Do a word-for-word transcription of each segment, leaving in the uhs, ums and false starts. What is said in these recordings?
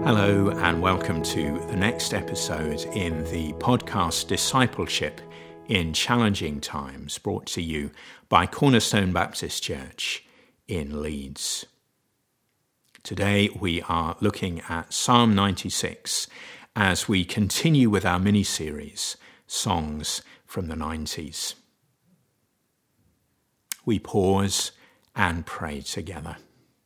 Hello and welcome to the next episode in the podcast Discipleship in Challenging Times, brought to you by Cornerstone Baptist Church in Leeds. Today we are looking at Psalm ninety-six as we continue with our mini-series, Songs from the nineties. We pause and pray together.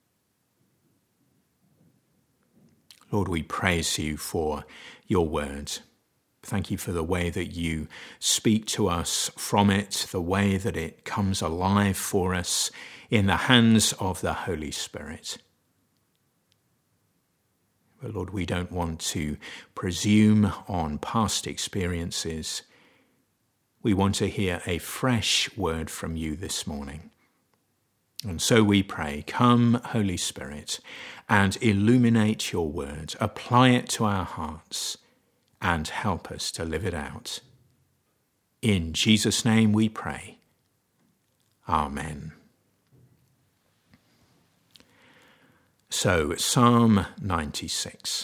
Lord, we praise you for your word. Thank you for the way that you speak to us from it, the way that it comes alive for us in the hands of the Holy Spirit. But Lord, we don't want to presume on past experiences. We want to hear a fresh word from you this morning. And so we pray, come, Holy Spirit, and illuminate your word, apply it to our hearts, and help us to live it out. In Jesus' name we pray. Amen. So, Psalm ninety-six.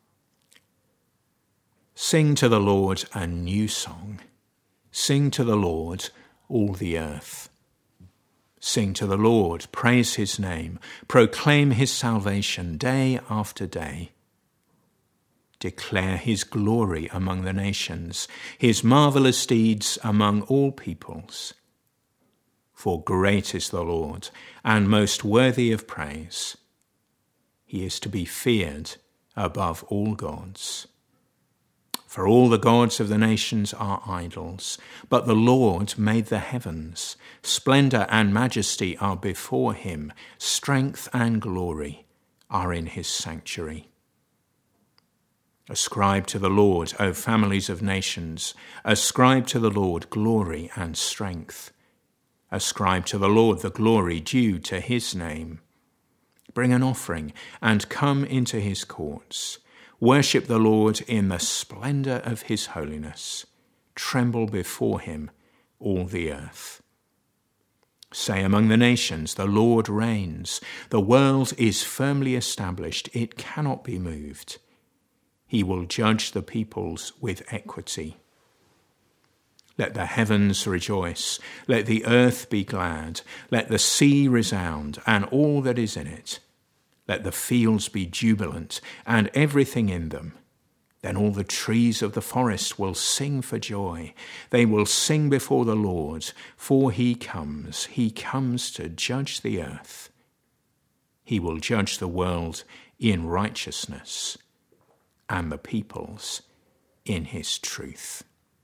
Sing to the Lord a new song. Sing to the Lord, all the earth. Sing to the Lord, praise his name, proclaim his salvation day after day. Declare his glory among the nations, his marvelous deeds among all peoples. For great is the Lord, and most worthy of praise. He is to be feared above all gods. For all the gods of the nations are idols, but the Lord made the heavens. Splendor and majesty are before him. Strength and glory are in his sanctuary. Ascribe to the Lord, O families of nations. Ascribe to the Lord glory and strength. Ascribe to the Lord the glory due to his name. Bring an offering and come into his courts. Worship the Lord in the splendor of his holiness. Tremble before him, all the earth. Say among the nations, the Lord reigns. The world is firmly established. It cannot be moved. He will judge the peoples with equity. Let the heavens rejoice. Let the earth be glad. Let the sea resound and all that is in it. Let the fields be jubilant and everything in them. Then all the trees of the forest will sing for joy. They will sing before the Lord, for he comes. He comes to judge the earth. He will judge the world in righteousness and the peoples in his truth.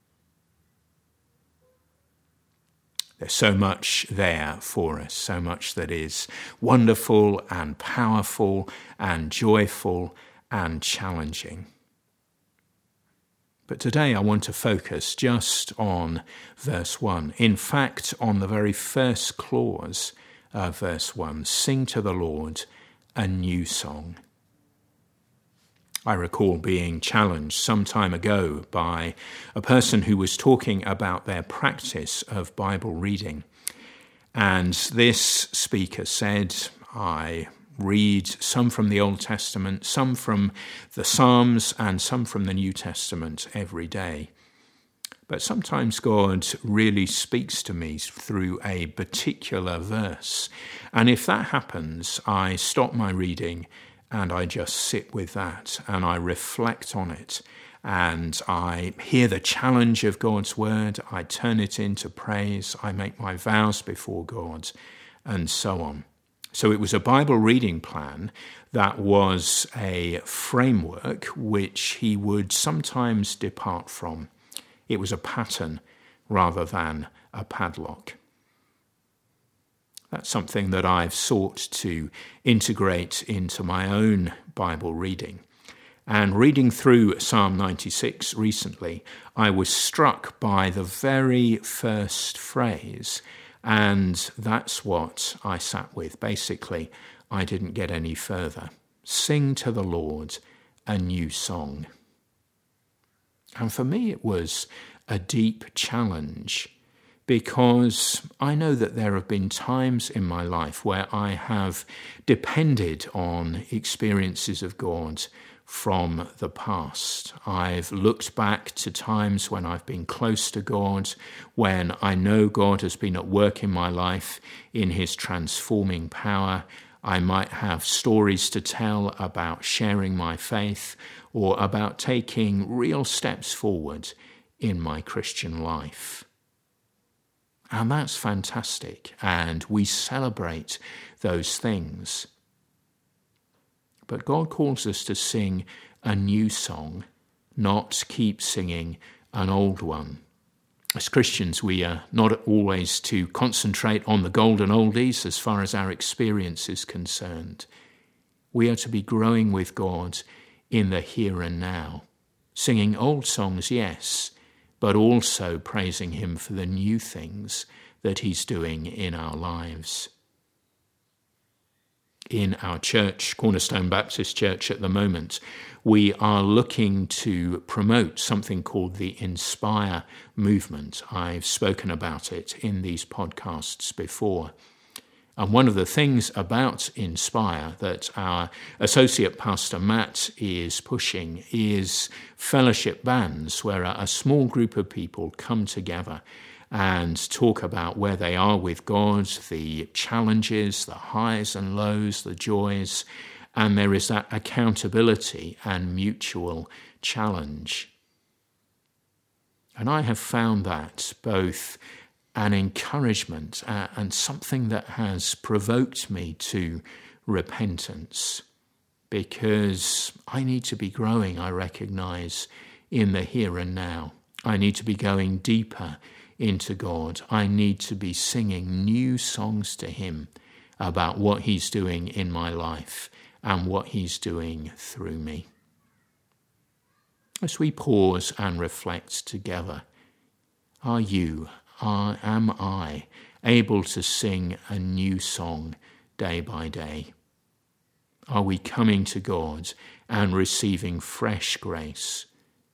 There's so much there for us, so much that is wonderful and powerful and joyful and challenging. But today I want to focus just on verse one. In fact, on the very first clause of verse one, sing to the Lord a new song. I recall being challenged some time ago by a person who was talking about their practice of Bible reading. And this speaker said, I read some from the Old Testament, some from the Psalms, and some from the New Testament every day. But sometimes God really speaks to me through a particular verse. And if that happens, I stop my reading and I just sit with that and I reflect on it and I hear the challenge of God's word. I turn it into praise. I make my vows before God and so on. So it was a Bible reading plan that was a framework which he would sometimes depart from. It was a pattern rather than a padlock. That's something that I've sought to integrate into my own Bible reading. And reading through Psalm ninety-six recently, I was struck by the very first phrase, and that's what I sat with. Basically, I didn't get any further. Sing to the Lord a new song. And for me, it was a deep challenge, because I know that there have been times in my life where I have depended on experiences of God from the past. I've looked back to times when I've been close to God, when I know God has been at work in my life in his transforming power. I might have stories to tell about sharing my faith or about taking real steps forward in my Christian life. And that's fantastic, and we celebrate those things. But God calls us to sing a new song, not keep singing an old one. As Christians, we are not always to concentrate on the golden oldies as far as our experience is concerned. We are to be growing with God in the here and now, singing old songs, yes, but also praising him for the new things that he's doing in our lives. In our church, Cornerstone Baptist Church at the moment, we are looking to promote something called the Inspire movement. I've spoken about it in these podcasts before. And one of the things about Inspire that our associate pastor Matt is pushing is fellowship bands, where a small group of people come together and talk about where they are with God, the challenges, the highs and lows, the joys, and there is that accountability and mutual challenge. And I have found that both an encouragement uh, and something that has provoked me to repentance, because I need to be growing, I recognize, in the here and now. I need to be going deeper into God. I need to be singing new songs to him about what he's doing in my life and what he's doing through me. As we pause and reflect together, are you, are, am I able to sing a new song day by day? Are we coming to God and receiving fresh grace?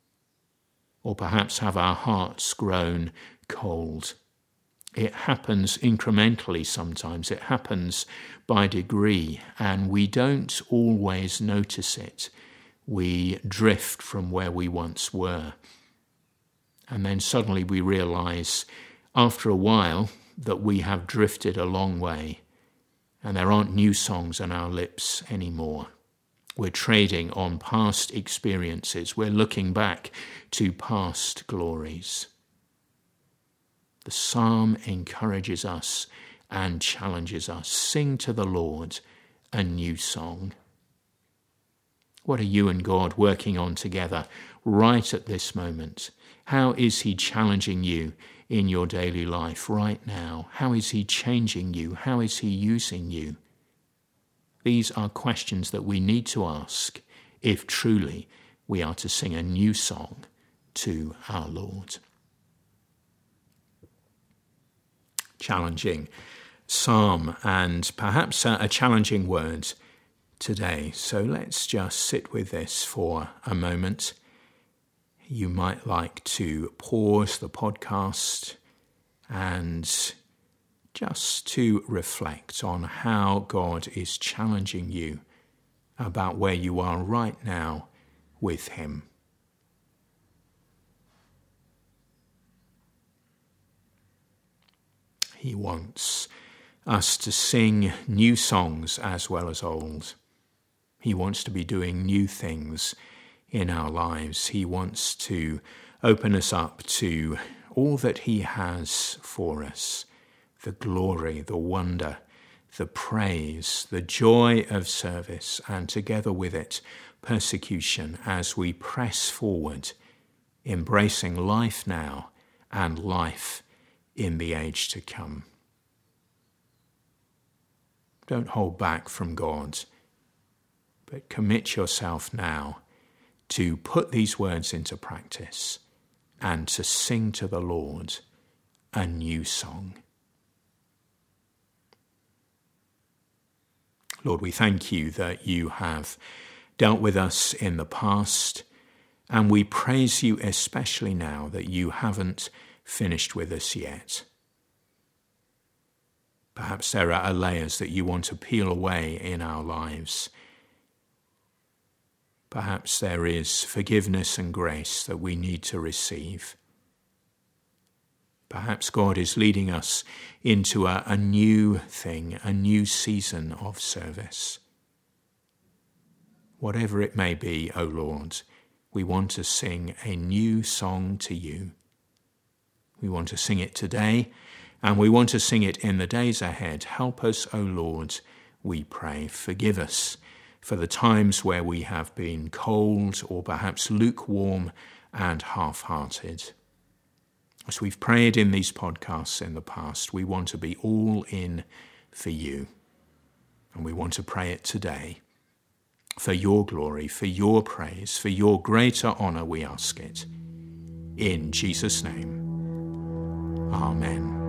Or perhaps have our hearts grown cold? It happens incrementally sometimes. It happens by degree, and we don't always notice it. We drift from where we once were. And then suddenly we realize after a while that we have drifted a long way, and there aren't new songs on our lips anymore. We're trading on past experiences. We're looking back to past glories. The psalm encourages us and challenges us. Sing to the Lord a new song. What are you and God working on together right at this moment? How is he challenging you in your daily life right now? How is he changing you? How is he using you? These are questions that we need to ask if truly we are to sing a new song to our Lord. Challenging psalm, and perhaps a challenging word today. So let's just sit with this for a moment. You might like to pause the podcast and just to reflect on how God is challenging you about where you are right now with him. He wants us to sing new songs as well as old. He wants to be doing new things in our lives. He wants to open us up to all that he has for us. The glory, the wonder, the praise, the joy of service, and together with it, persecution as we press forward, embracing life now and life in the age to come. Don't hold back from God, but commit yourself now to put these words into practice and to sing to the Lord a new song. Lord, we thank you that you have dealt with us in the past, and we praise you especially now that you haven't finished with us yet. Perhaps there are layers that you want to peel away in our lives. Perhaps there is forgiveness and grace that we need to receive. Perhaps God is leading us into a, a new thing, a new season of service. Whatever it may be, O Lord, we want to sing a new song to you. We want to sing it today, and we want to sing it in the days ahead. Help us, O Lord, we pray. Forgive us for the times where we have been cold or perhaps lukewarm and half-hearted. As we've prayed in these podcasts in the past, we want to be all in for you. And we want to pray it today. For your glory, for your praise, for your greater honour we ask it. In Jesus' name. Amen.